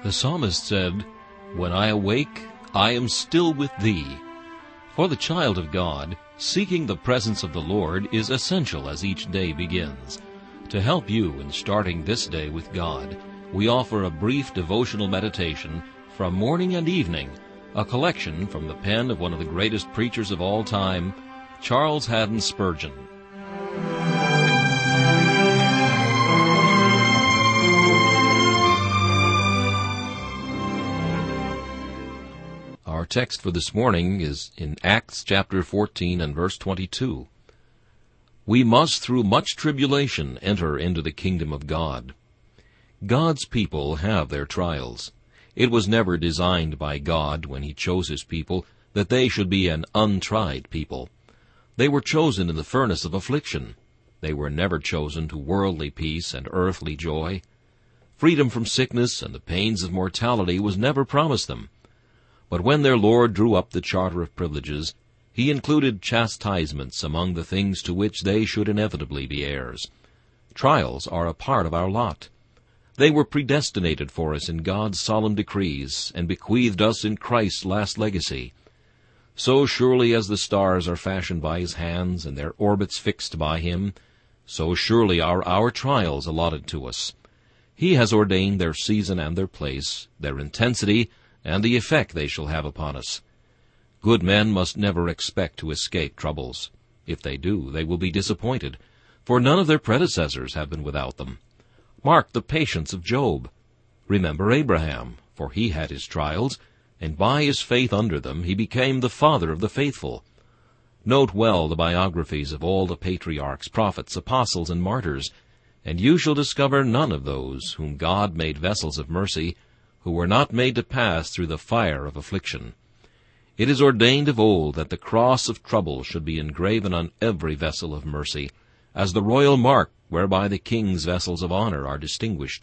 The psalmist said, "When I awake, I am still with thee." For the child of God, seeking the presence of the Lord is essential as each day begins. To help you in starting this day with God, we offer a brief devotional meditation from morning and evening, a collection from the pen of one of the greatest preachers of all time, Charles Haddon Spurgeon. Our text for this morning is in Acts chapter 14 and verse 22. We must through much tribulation enter into the kingdom of God. God's people have their trials. It was never designed by God, when he chose his people, that they should be an untried people. They were chosen in the furnace of affliction. They were never chosen to worldly peace and earthly joy. Freedom from sickness and the pains of mortality was never promised them. But when their Lord drew up the charter of privileges, he included chastisements among the things to which they should inevitably be heirs. Trials are a part of our lot. They were predestinated for us in God's solemn decrees, and bequeathed us in Christ's last legacy. So surely as the stars are fashioned by his hands, and their orbits fixed by him, so surely are our trials allotted to us. He has ordained their season and their place, their intensity, and the effect they shall have upon us. Good men must never expect to escape troubles. If they do, they will be disappointed, for none of their predecessors have been without them. Mark the patience of Job. Remember Abraham, for he had his trials, and by his faith under them he became the father of the faithful. Note well the biographies of all the patriarchs, prophets, apostles, and martyrs, and you shall discover none of those whom God made vessels of mercy, who were not made to pass through the fire of affliction. It is ordained of old that the cross of trouble should be engraven on every vessel of mercy, as the royal mark whereby the king's vessels of honor are distinguished.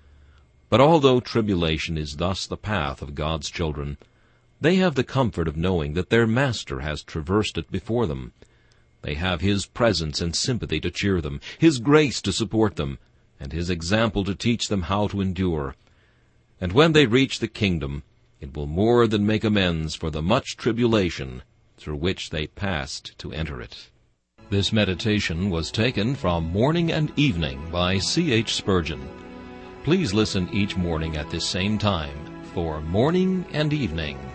But although tribulation is thus the path of God's children, they have the comfort of knowing that their Master has traversed it before them. They have his presence and sympathy to cheer them, his grace to support them, and his example to teach them how to endure. And when they reach the kingdom, it will more than make amends for the much tribulation through which they passed to enter it. This meditation was taken from Morning and Evening by C.H. Spurgeon. Please listen each morning at this same time for Morning and Evening.